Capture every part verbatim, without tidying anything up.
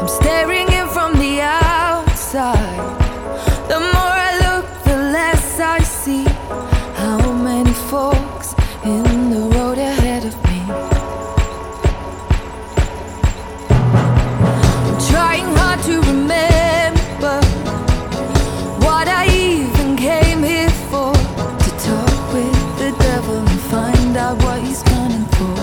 I'm staring in from the outside. The more I look, the less I see. How many forks in the road ahead of me? I'm trying hard to remember what I even came here for. To talk with the devil and find out what he's gunning for.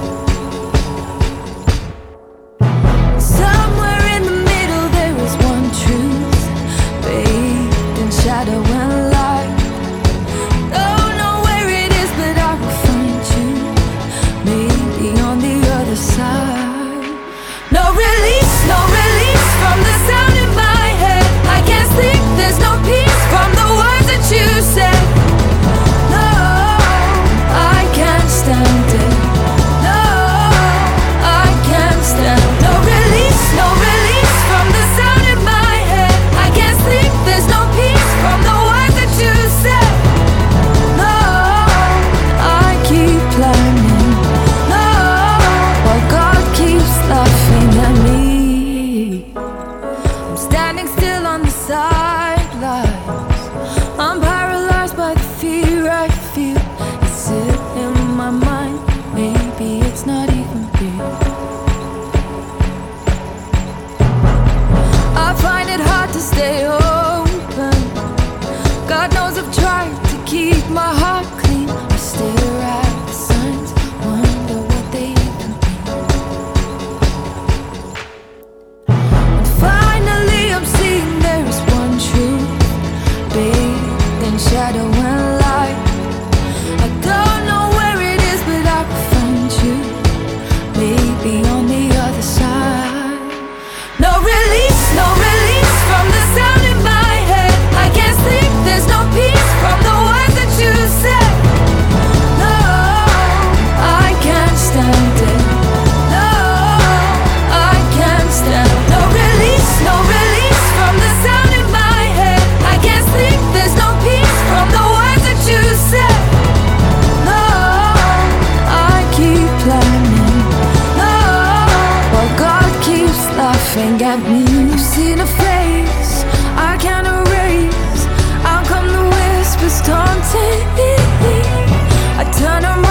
Somewhere in the middle there is one truth, bathed in shadow and light. Don't know where it is, but I will find you, maybe on the other side. No release, no release from the sound in my head. I can't sleep, there's no peace from the words that you said. No, I can't stand it. No, I can't stand. No release, no release from the sound in my head. I can't sleep, there's no peace from the words that you said. No, I keep planning. No, while God keeps laughing at me. I'm standing still on the sidelines. I'm paralyzed by the fear I feel. Is it in my mind? Maybe it's not even real. I find it hard to stay open. God knows I've tried to keep my heart clean. I stare at the signs, wonder what they even mean. And finally I'm seeing there is one truth, bathed in shadow and light. I don't know where it is, but I will find you, maybe on the other side. No release, no release from the sound in my head. I can't sleep, there's no peace from the words that you said. No, I can't stand it. No, I can't stand. No release, no release from the sound in my head. I can't sleep, there's no peace from the words that you said. No, I keep planning. No, while God keeps laughing at me. I've seen a face I can't erase. Out come the whispers taunting me. I turn around